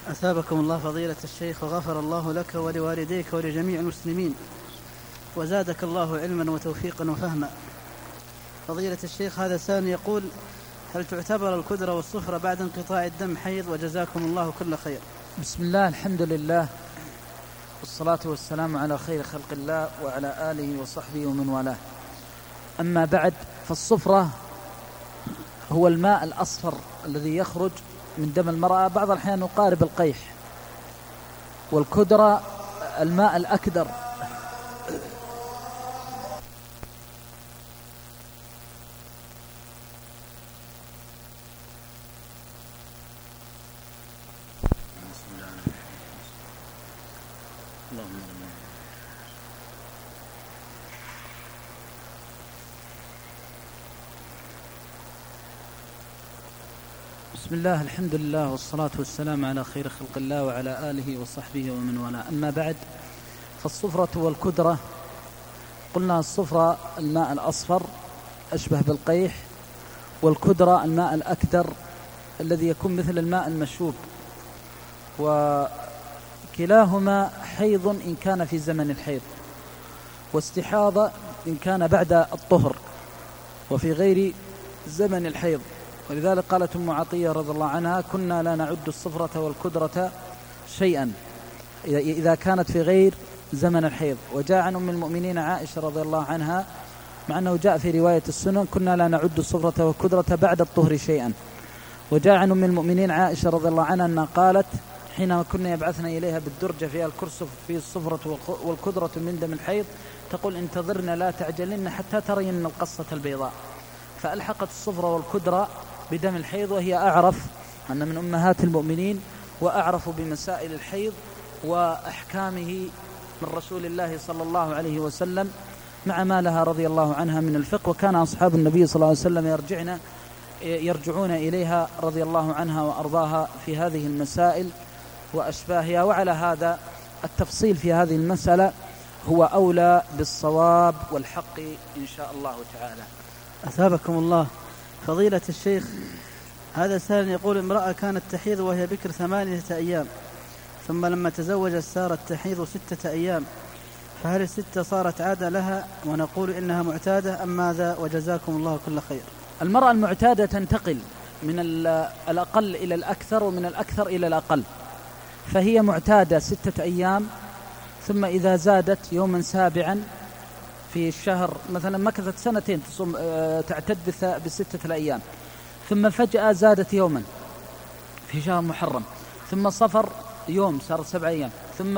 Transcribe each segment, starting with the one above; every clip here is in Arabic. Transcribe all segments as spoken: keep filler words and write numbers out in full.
أثابكم الله فضيلة الشيخ، وغفر الله لك ولوالديك ولجميع المسلمين، وزادك الله علما وتوفيقا وفهما. فضيلة الشيخ، هذا سائل يقول: هل تعتبر الكدرة والصفرة بعد انقطاع الدم حيض؟ وجزاكم الله كل خير. بسم الله، الحمد لله، والصلاة والسلام على خير خلق الله وعلى آله وصحبه ومن والاه. أما بعد، فالصفرة هو الماء الأصفر الذي يخرج من دم المرأة، بعض الأحيان يقارب القيح. والكدرة الماء الأكدر. بسم الله، الحمد لله، والصلاة والسلام على خير خلق الله وعلى آله وصحبه ومن والاه. أما بعد، فالصفرة والكدرة، قلنا الصفرة الماء الأصفر أشبه بالقيح، والكدرة الماء الأكدر الذي يكون مثل الماء المشوب، وكلاهما حيض إن كان في زمن الحيض، واستحاضة إن كان بعد الطهر وفي غير زمن الحيض. ولذلك قالت أم عطية رضي الله عنها: كنا لا نعد الصفرة والكدرة شيئا إذا كانت في غير زمن الحيض. وجاء عن أم المؤمنين عائشة رضي الله عنها، مع أنه جاء في رواية السنن: كنا لا نعد الصفرة والكدرة بعد الطهر شيئا. وجاء عن أم المؤمنين عائشة رضي الله عنها أنها قالت: حينما كنا يبعثنا إليها بالدرجة فيها الكرسف في الصفرة والكدرة من دم الحيض، تقول: انتظرنا لا تعجلن حتى ترين القصة البيضاء. فألحقت الصفرة والكدرة بدم الحيض، وهي أعرف أن من أمهات المؤمنين وأعرف بمسائل الحيض وأحكامه من رسول الله صلى الله عليه وسلم، مع ما لها رضي الله عنها من الفقه. وكان أصحاب النبي صلى الله عليه وسلم يرجعنا يرجعون إليها رضي الله عنها وأرضاها في هذه المسائل وأشباهها. وعلى هذا التفصيل في هذه المسألة هو أولى بالصواب والحق إن شاء الله تعالى. أثابكم الله فضيلة الشيخ، هذا سائل يقول: امرأة كانت تحيض وهي بكر ثمانية أيام، ثم لما تزوجت صارت تحيض ستة أيام، فهل الستة صارت عادة لها ونقول إنها معتادة أم ماذا؟ وجزاكم الله كل خير. المرأة المعتادة تنتقل من الأقل إلى الأكثر ومن الأكثر إلى الأقل، فهي معتادة ستة أيام، ثم إذا زادت يوما سابعا في الشهر، مثلا مكثت سنتين تصوم تعتد بستة الأيام، ثم فجأة زادت يوما في شهر محرم، ثم صفر يوم صارت سبع أيام، ثم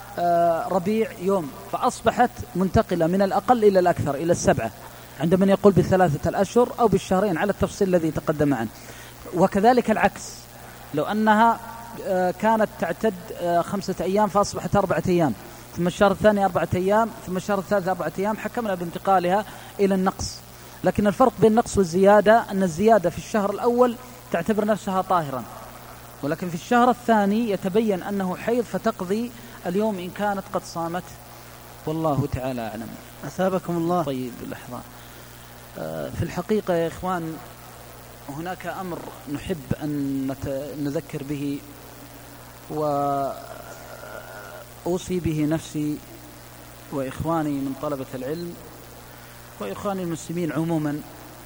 ربيع يوم، فأصبحت منتقلة من الأقل إلى الأكثر إلى السبعة، عند من يقول بالثلاثة الأشهر أو بالشهرين على التفصيل الذي تقدم عنه. وكذلك العكس، لو أنها كانت تعتد خمسة أيام فأصبحت أربعة أيام، ثم الشهر الثاني أربعة أيام، ثم الشهر الثالث أربعة أيام، حكمنا بانتقالها إلى النقص. لكن الفرق بين النقص والزيادة أن الزيادة في الشهر الأول تعتبر نفسها طاهرا، ولكن في الشهر الثاني يتبين أنه حيض فتقضي اليوم إن كانت قد صامت، والله تعالى أعلم. أثابكم الله. طيب، لحظة، في الحقيقة يا إخوان هناك أمر نحب أن نذكر به وأوصي به نفسي وإخواني من طلبة العلم وإخواني المسلمين عموما.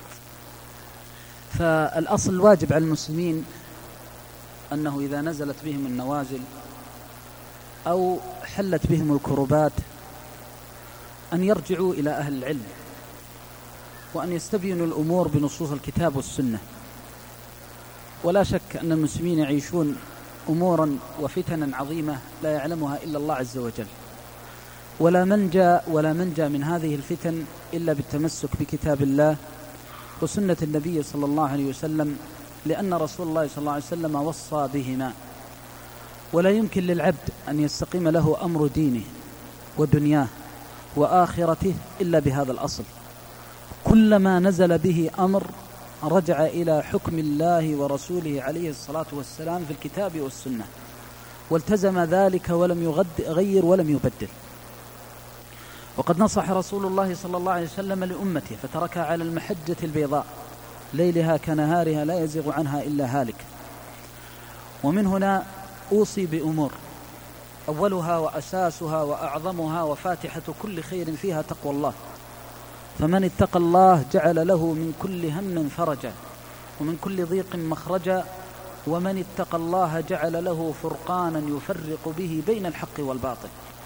فالأصل الواجب على المسلمين أنه إذا نزلت بهم النوازل أو حلت بهم الكربات أن يرجعوا إلى أهل العلم، وأن يستبينوا الأمور بنصوص الكتاب والسنة. ولا شك أن المسلمين يعيشون أمورا وفتنا عظيمة لا يعلمها إلا الله عز وجل، ولا منجى ولا منجى من هذه الفتن إلا بالتمسك بكتاب الله وسنة النبي صلى الله عليه وسلم، لأن رسول الله صلى الله عليه وسلم وصى بهما. ولا يمكن للعبد أن يستقيم له أمر دينه ودنياه وآخرته إلا بهذا الأصل. كلما نزل به أمر رجع إلى حكم الله ورسوله عليه الصلاة والسلام في الكتاب والسنة، والتزم ذلك ولم يغير ولم يبدل. وقد نصح رسول الله صلى الله عليه وسلم لأمته فتركها على المحجة البيضاء ليلها كنهارها لا يزيغ عنها إلا هالك. ومن هنا أوصي بأمور أولها وأساسها وأعظمها وفاتحة كل خير فيها تقوى الله. فمن اتقى الله جعل له من كل هم فرجا ومن كل ضيق مخرجا، ومن اتقى الله جعل له فرقانا يفرق به بين الحق والباطل.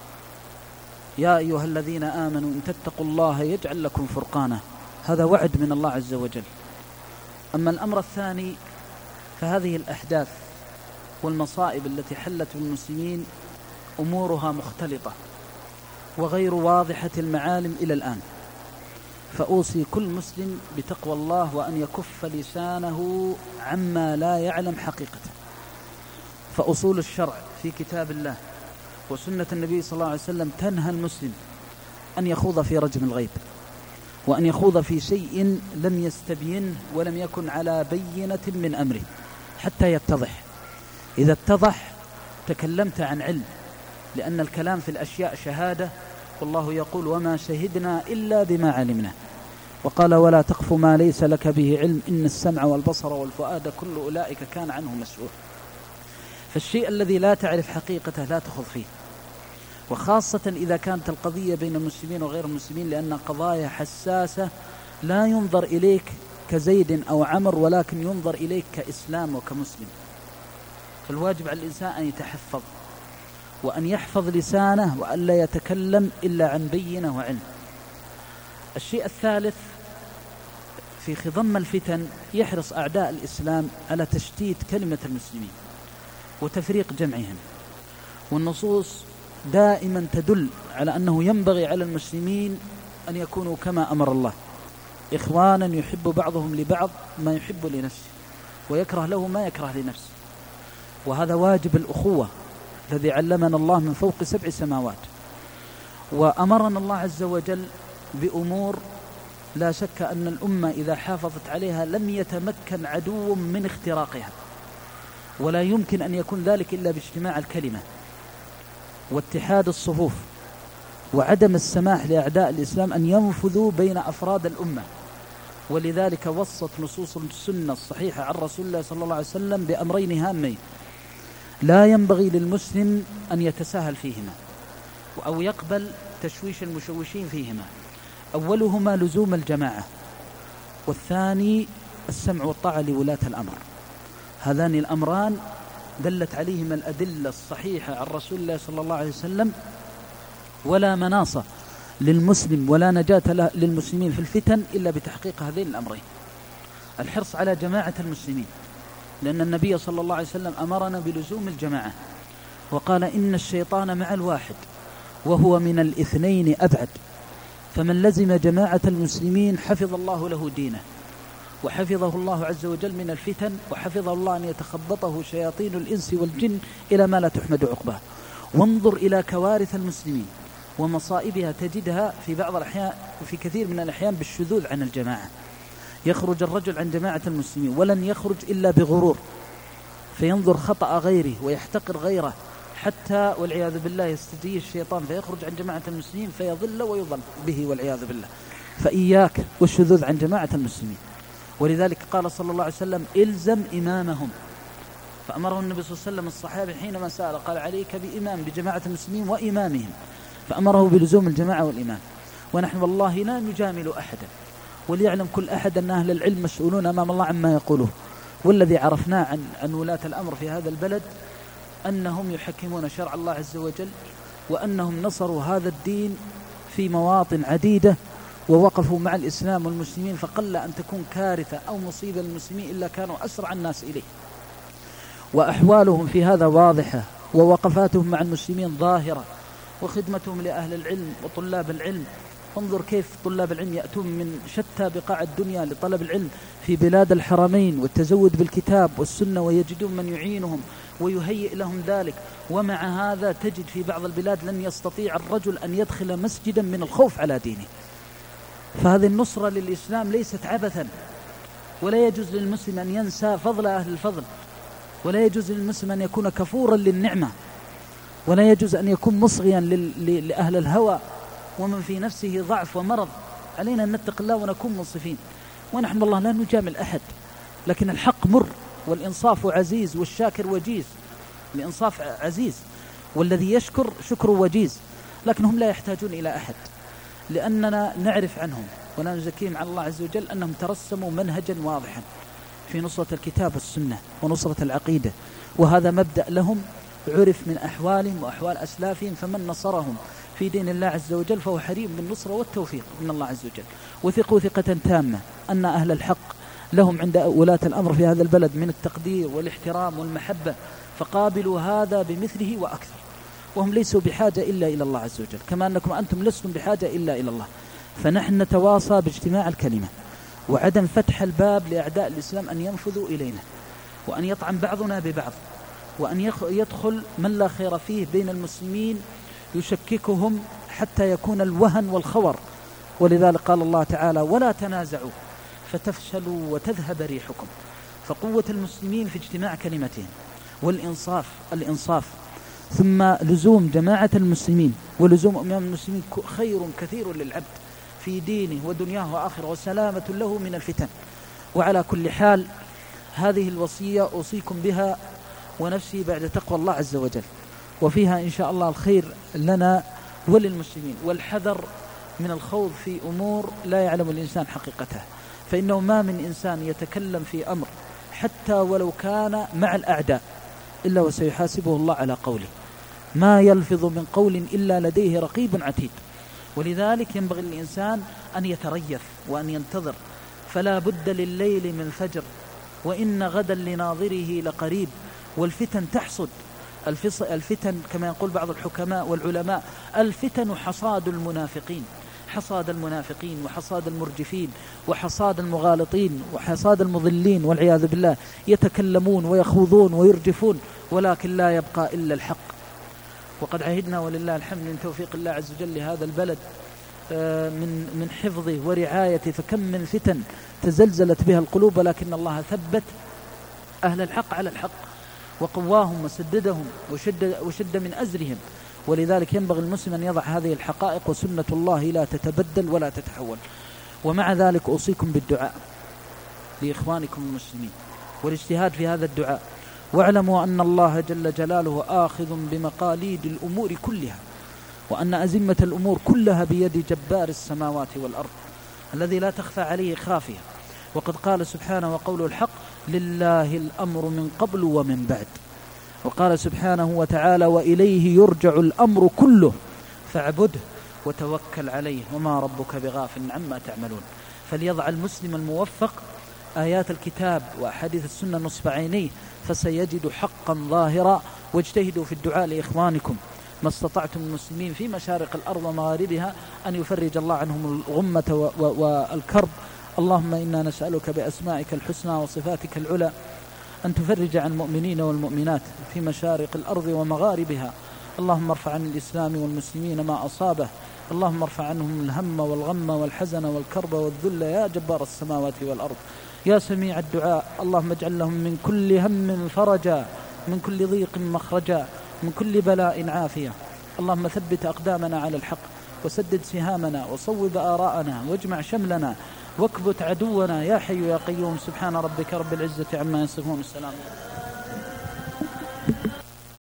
يا أيها الذين آمنوا إن تتقوا الله يجعل لكم فرقانا، هذا وعد من الله عز وجل. أما الأمر الثاني فهذه الأحداث والمصائب التي حلت بالمسلمين أمورها مختلطة وغير واضحة المعالم إلى الآن، فأوصي كل مسلم بتقوى الله وأن يكف لسانه عما لا يعلم حقيقته. فأصول الشرع في كتاب الله وسنة النبي صلى الله عليه وسلم تنهى المسلم أن يخوض في رجم الغيب، وأن يخوض في شيء لم يستبينه ولم يكن على بينة من أمره حتى يتضح. إذا اتضح تكلمت عن علم، لأن الكلام في الأشياء شهادة، والله يقول وما شهدنا إلا بما علمنا، وقال ولا تقف ما ليس لك به علم إن السمع والبصر والفؤاد كل أولئك كان عنه مسؤول. فالشيء الذي لا تعرف حقيقته لا تخوض فيه، وخاصة إذا كانت القضية بين المسلمين وغير المسلمين، لأن قضايا حساسة لا ينظر إليك كزيد أو عمر، ولكن ينظر إليك كإسلام وكمسلم. فالواجب على الإنسان أن يتحفظ وأن يحفظ لسانه وأن لا يتكلم إلا عن بينة وعلم. الشيء الثالث في خضم الفتن يحرص أعداء الإسلام على تشتيت كلمة المسلمين وتفريق جمعهم، والنصوص دائما تدل على أنه ينبغي على المسلمين أن يكونوا كما أمر الله، إخوانا يحب بعضهم لبعض ما يحب لنفسه ويكره له ما يكره لنفسه. وهذا واجب الأخوة الذي علمنا الله من فوق سبع سماوات. وأمرنا الله عز وجل بأمور لا شك أن الأمة إذا حافظت عليها لم يتمكن عدو من اختراقها، ولا يمكن أن يكون ذلك إلا باجتماع الكلمة واتحاد الصفوف وعدم السماح لأعداء الإسلام أن ينفذوا بين أفراد الأمة. ولذلك وصت نصوص السنة الصحيحة عن رسول الله صلى الله عليه وسلم بأمرين هامين لا ينبغي للمسلم أن يتساهل فيهما أو يقبل تشويش المشوشين فيهما. أولهما لزوم الجماعة، والثاني السمع والطاعة لولاة الأمر. هذان الأمران دلت عليهما الأدلة الصحيحة عن رسول الله صلى الله عليه وسلم، ولا مناص للمسلم ولا نجاة للمسلمين في الفتن إلا بتحقيق هذين الأمرين. الحرص على جماعة المسلمين، لأن النبي صلى الله عليه وسلم أمرنا بلزوم الجماعة، وقال إن الشيطان مع الواحد وهو من الاثنين أبعد، فمن لزم جماعة المسلمين حفظ الله له دينه، وحفظه الله عز وجل من الفتن، وحفظه الله أن يتخبطه شياطين الإنس والجن إلى ما لا تحمد عقباه. وانظر إلى كوارث المسلمين ومصائبها تجدها في بعض الأحيان وفي كثير من الأحيان بالشذوذ عن الجماعة. يخرج الرجل عن جماعة المسلمين ولن يخرج إلا بغرور، فينظر خطأ غيره ويحتقر غيره، حتى والعياذ بالله يستجيء الشيطان فيخرج عن جماعة المسلمين فيضل ويضل به والعياذ بالله. فإياك والشذوذ عن جماعة المسلمين. ولذلك قال صلى الله عليه وسلم إلزم إمامهم، فأمره النبي صلى الله عليه وسلم الصحابي حينما سأل قال عليك بإمام بجماعة المسلمين وإمامهم، فأمره بلزوم الجماعة والإمام. ونحن والله لا نجامل أحدا، وليعلم كل أحد أن أهل العلم مسؤولون أمام الله عما يقوله. والذي عرفناه عن, عن ولاة الأمر في هذا البلد أنهم يحكمون شرع الله عز وجل، وأنهم نصروا هذا الدين في مواطن عديدة ووقفوا مع الإسلام والمسلمين، فقل أن تكون كارثة أو مصيبة للمسلمين إلا كانوا أسرع الناس إليه. وأحوالهم في هذا واضحة، ووقفاتهم مع المسلمين ظاهرة، وخدمتهم لأهل العلم وطلاب العلم. انظر كيف طلاب العلم يأتون من شتى بقاع الدنيا لطلب العلم في بلاد الحرمين والتزود بالكتاب والسنة، ويجدون من يعينهم ويهيئ لهم ذلك. ومع هذا تجد في بعض البلاد لن يستطيع الرجل أن يدخل مسجدا من الخوف على دينه. فهذه النصرة للإسلام ليست عبثا، ولا يجوز للمسلم أن ينسى فضل أهل الفضل، ولا يجوز للمسلم أن يكون كفورا للنعمة، ولا يجوز أن يكون مصغيا لأهل الهوى ومن في نفسه ضعف ومرض. علينا أن نتق الله ونكون منصفين. ونحن والله لا نجامل أحد، لكن الحق مر والإنصاف عزيز والشاكر وجيز. الإنصاف عزيز، والذي يشكر شكر وجيز، لكنهم لا يحتاجون إلى أحد، لأننا نعرف عنهم ولا نزكيهم على الله عز وجل أنهم ترسموا منهجا واضحا في نصرة الكتاب والسنة ونصرة العقيدة، وهذا مبدأ لهم عرف من أحوالهم وأحوال أسلافهم، فمن نصرهم في دين الله عز وجل فهو حريم بالنصرة والتوفيق من الله عز وجل. وثقوا ثقة تامة أن أهل الحق لهم عند ولاة الأمر في هذا البلد من التقدير والاحترام والمحبة، فقابلوا هذا بمثله وأكثر، وهم ليسوا بحاجة إلا إلى الله عز وجل، كما أنكم أنتم لستم بحاجة إلا إلى الله. فنحن نتواصى باجتماع الكلمة وعدم فتح الباب لأعداء الإسلام أن ينفذوا إلينا، وأن يطعن بعضنا ببعض، وأن يدخل من لا خير فيه بين المسلمين يشككهم حتى يكون الوهن والخور. ولذلك قال الله تعالى: ولا تنازعوا فتفشلوا وتذهب ريحكم. فقوة المسلمين في اجتماع كلمتهم والإنصاف الإنصاف ثم لزوم جماعة المسلمين ولزوم أمام المسلمين خير كثير للعبد في دينه ودنياه وآخره، وسلامة له من الفتن. وعلى كل حال هذه الوصية أوصيكم بها ونفسي بعد تقوى الله عز وجل، وفيها إن شاء الله الخير لنا وللمسلمين، والحذر من الخوض في أمور لا يعلم الإنسان حقيقتها، فإنه ما من إنسان يتكلم في أمر حتى ولو كان مع الأعداء إلا وسيحاسبه الله على قوله، ما يلفظ من قول إلا لديه رقيب عتيد. ولذلك ينبغي للإنسان أن يتريث وأن ينتظر، فلا بد لليل من فجر، وإن غدا لناظره لقريب، والفتن تحصد. الفتن كما يقول بعض الحكماء والعلماء: الفتن حصاد المنافقين، حصاد المنافقين وحصاد المرجفين وحصاد المغالطين وحصاد المضلين والعياذ بالله، يتكلمون ويخوضون ويرجفون، ولكن لا يبقى إلا الحق. وقد عهدنا ولله الحمد من توفيق الله عز وجل لهذا البلد من من حفظه ورعايته، فكم من فتن تزلزلت بها القلوب، لكن الله ثبت أهل الحق على الحق وقواهم وسددهم وشد, وشد من أزرهم. ولذلك ينبغي المسلم أن يضع هذه الحقائق، وسنة الله لا تتبدل ولا تتحول. ومع ذلك أوصيكم بالدعاء لإخوانكم المسلمين والاجتهاد في هذا الدعاء، واعلموا أن الله جل جلاله آخذ بمقاليد الأمور كلها، وأن أزمة الأمور كلها بيد جبار السماوات والأرض الذي لا تخفى عليه خافية. وقد قال سبحانه وقوله الحق: لله الأمر من قبل ومن بعد. وقال سبحانه وتعالى: وإليه يرجع الأمر كله فاعبده وتوكل عليه وما ربك بغافل عما تعملون. فليضع المسلم الموفق آيات الكتاب وأحاديث السنة نصب عينيه، فسيجد حقا ظاهرا. واجتهدوا في الدعاء لإخوانكم ما استطعتم المسلمين في مشارق الأرض ومغاربها أن يفرج الله عنهم الغمة والكرب. اللهم إنا نسألك بأسمائك الحسنى وصفاتك العلى أن تفرج عن المؤمنين والمؤمنات في مشارق الأرض ومغاربها. اللهم ارفع عن الإسلام والمسلمين ما أصابه، اللهم ارفع عنهم الهم والغم والحزن والكرب والذل يا جبار السماوات والأرض يا سميع الدعاء. اللهم اجعل لهم من كل هم فرجا، من كل ضيق مخرجا، من كل بلاء عافية. اللهم ثبت أقدامنا على الحق، وسدد سهامنا، وصوب آراءنا، واجمع شملنا، واكبت عدونا يا حي يا قيوم. سبحان ربك رب العزة عما يصفون. السلام.